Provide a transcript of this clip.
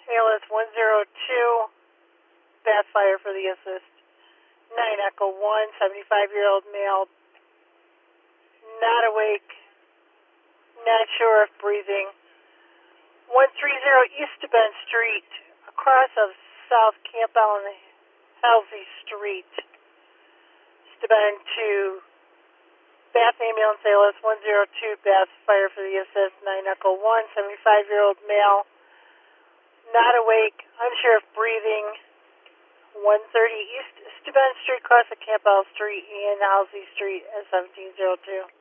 ALS 102, Bath Fire for the assist. 9 Echo 1, 75-year-old male, not awake, not sure if breathing. 130 East Bend Street, across of South Campbell and Halsey Street. East Bend to Bath Ambulance ALS 102, Bath Fire for the assist. 9 Echo 1, 75-year-old male, not awake, unsure of breathing. 130 East Bend Street, across of Campbell Street and Halsey Street at 1702.